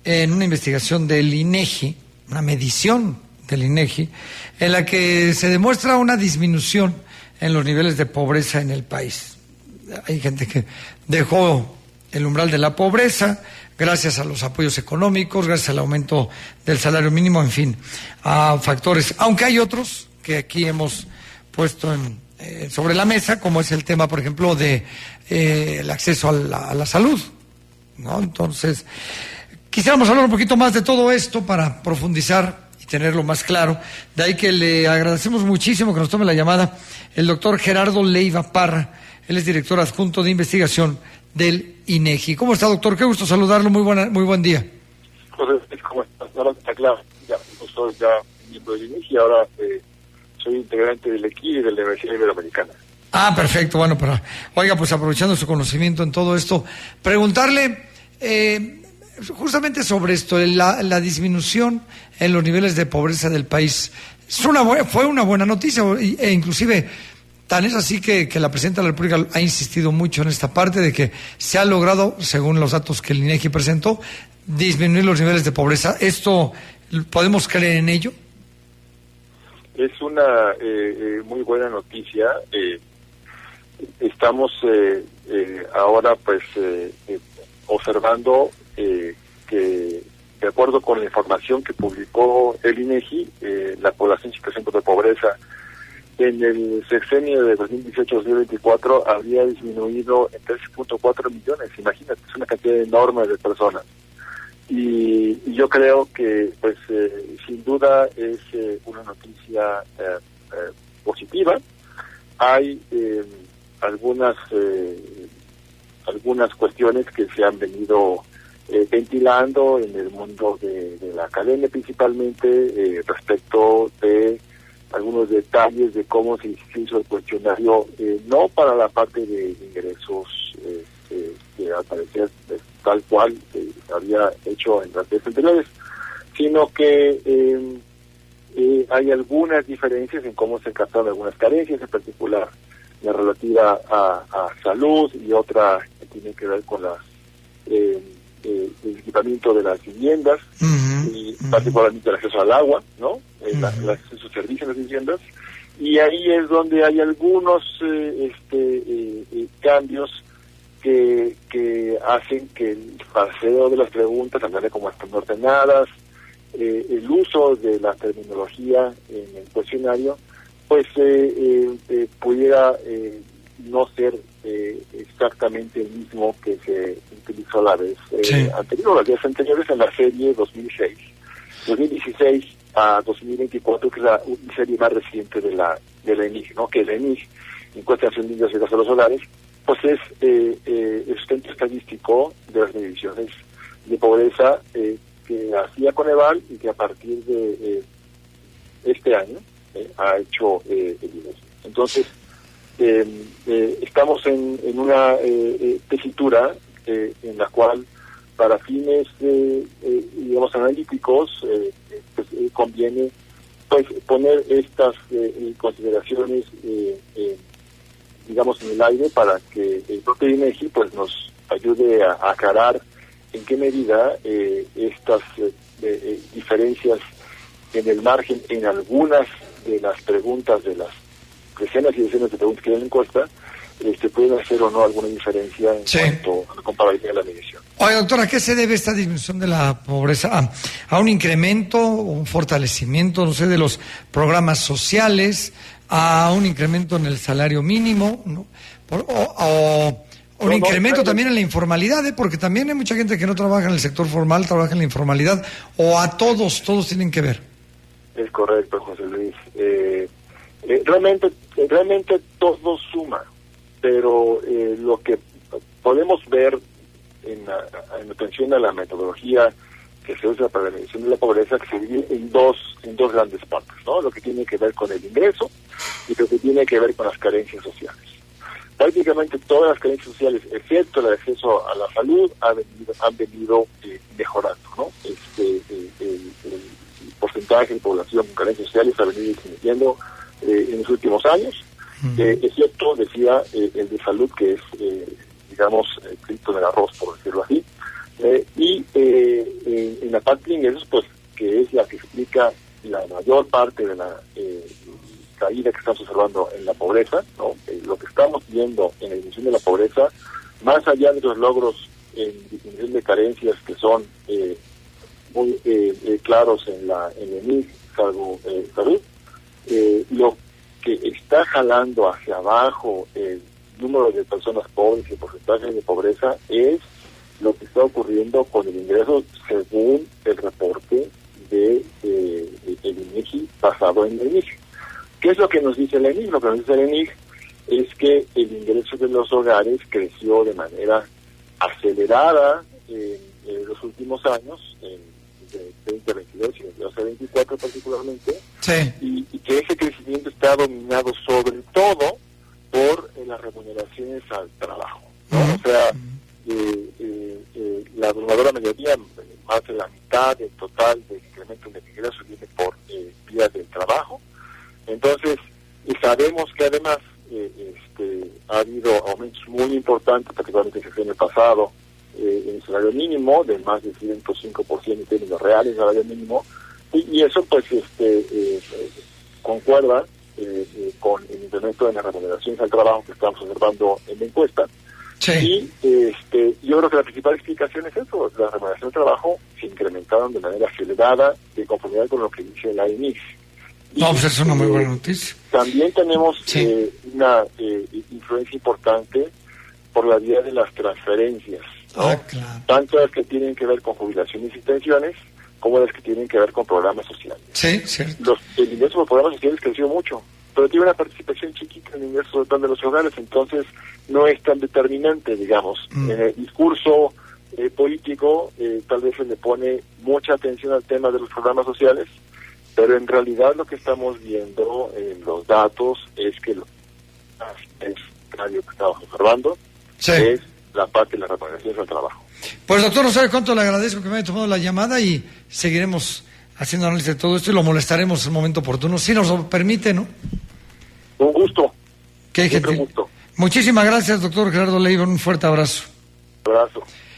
en una investigación del INEGI, una medición del INEGI, en la que se demuestra una disminución en los niveles de pobreza en el país. Hay gente que dejó el umbral de la pobreza gracias a los apoyos económicos, gracias al aumento del salario mínimo, en fin, a factores. Aunque hay otros que aquí hemos puesto sobre la mesa, como es el tema, por ejemplo, de el acceso a la salud, ¿no? Entonces, quisiéramos hablar un poquito más de todo esto para profundizar y tenerlo más claro. De ahí que le agradecemos muchísimo que nos tome la llamada el doctor Gerardo Leiva Parra. Él es director adjunto de investigación del INEGI. ¿Cómo está, doctor? Qué gusto saludarlo. Muy buen día. José, ¿cómo estás? Ahora está claro. Ya, soy ya miembro del INEGI, ahora soy integrante del EQUI y de la Universidad Iberoamericana. Ah, perfecto. Bueno, oiga, pues aprovechando su conocimiento en todo esto, preguntarle justamente sobre esto, la disminución en los niveles de pobreza del país. Fue una buena noticia, e inclusive tan es así que la presidenta de la República ha insistido mucho en esta parte de que se ha logrado, según los datos que el INEGI presentó, disminuir los niveles de pobreza. ¿Esto podemos creer en ello? Es una muy buena noticia. Estamos ahora pues observando que, de acuerdo con la información que publicó el INEGI, la población en situación de pobreza en el sexenio de 2018-2024 habría disminuido en 3.4 millones. Imagínate, es una cantidad enorme de personas. Y yo creo que, pues, sin duda es una noticia positiva. Hay algunas cuestiones que se han venido ventilando en el mundo de la academia, principalmente respecto de algunos detalles de cómo se hizo el cuestionario, no para la parte de ingresos, que al parecer tal cual se había hecho en las veces anteriores, sino que hay algunas diferencias en cómo se captaron algunas carencias, en particular la relativa a salud y otra que tiene que ver con el equipamiento de las viviendas, y particularmente el acceso al agua, ¿no? El acceso a servicios en las viviendas, y ahí es donde hay algunos cambios que hacen que el paseo de las preguntas, la manera como están ordenadas, el uso de la terminología en el cuestionario, pues pudiera no ser exactamente el mismo que se utilizó la vez anterior, las veces anteriores en la serie 2016 a 2024, que es la serie más reciente de la ENIG, ¿no? Que la ENIG, Encuesta Nacional de Ingresos y Gastos Hogares, pues es el sustento estadístico de las mediciones de pobreza que hacía Coneval y que a partir de este año ha hecho el INEGI. Entonces, estamos en una tesitura en la cual, para fines digamos analíticos, pues, conviene pues poner estas consideraciones digamos en el aire, para que el propio INEGI pues nos ayude a aclarar en qué medida estas diferencias en el margen en algunas de las preguntas, de las decenas y decenas de preguntas que hay en la encuesta, pueden hacer o no alguna diferencia en cuanto a la comparabilidad de la medición. Oye, doctora, ¿a qué se debe esta disminución de la pobreza? ¿A un incremento, un fortalecimiento, no sé, de los programas sociales, a un incremento en el salario mínimo, ¿no? o un incremento también en la informalidad, porque también hay mucha gente que no trabaja en el sector formal, trabaja en la informalidad, o a todos tienen que ver? Es correcto, José Luis. Realmente todo suma, pero lo que podemos ver en atención a la metodología que se usa para la medición de la pobreza, que se divide en dos grandes partes, ¿no? Lo que tiene que ver con el ingreso y lo que tiene que ver con las carencias sociales. Prácticamente todas las carencias sociales, excepto el acceso a la salud, han venido mejorando, ¿no? El porcentaje de población con carencias sociales ha venido disminuyendo en los últimos años, excepto, decía, el de salud, que es, digamos, grito del arroz, por decirlo así. Y en la parte de ingresos, pues, que es la que explica la mayor parte de la caída que estamos observando en la pobreza, ¿no? Lo que estamos viendo en la disminución de la pobreza, más allá de los logros en disminución de carencias que son muy claros en el ENIC, salvo salud, lo que está jalando hacia abajo el número de personas pobres y el porcentaje de pobreza es lo que está ocurriendo con el ingreso según el reporte de el INEGI basado en el ENIC. ¿Qué es lo que nos dice el ENIC? Lo que nos dice el ENIC es que el ingreso de los hogares creció de manera acelerada en los últimos años, de 2022 y 2024 particularmente, sí. y que ese crecimiento está dominado sobre todo por las remuneraciones al trabajo, ¿no? O sea, la abrumadora mayoría, más de la mitad del total del incremento de ingresos viene por vía del trabajo. Entonces, sabemos que además ha habido aumentos muy importantes, particularmente en el sexenio pasado, en el salario mínimo, de más de 105% en términos reales, salario mínimo, y eso pues concuerda con el incremento de las remuneraciones al trabajo que estamos observando en la encuesta. Sí. Y yo creo que la principal explicación es eso: las remuneraciones al trabajo se incrementaron de manera acelerada de conformidad con lo que dice la INIX. No, pues es una muy buena noticia. También tenemos una influencia importante por la vía de las transferencias, ¿no? Claro. Tanto las que tienen que ver con jubilaciones y pensiones, como las que tienen que ver con programas sociales. Sí, cierto. El ingreso por programas sociales creció mucho, pero tiene una participación chiquita en el ingreso total de los hogares, entonces no es tan determinante, digamos. En el discurso político tal vez se le pone mucha atención al tema de los programas sociales, pero en realidad lo que estamos viendo en los datos es que lo que estamos observando es la parte de las remuneraciones al trabajo. Pues doctor, no sabe cuánto le agradezco que me haya tomado la llamada y seguiremos haciendo análisis de todo esto y lo molestaremos en el momento oportuno, si nos lo permite, ¿no? Un gusto. Qué gente. Gusto. Muchísimas gracias, doctor Gerardo Leiva, un fuerte abrazo. Abrazo.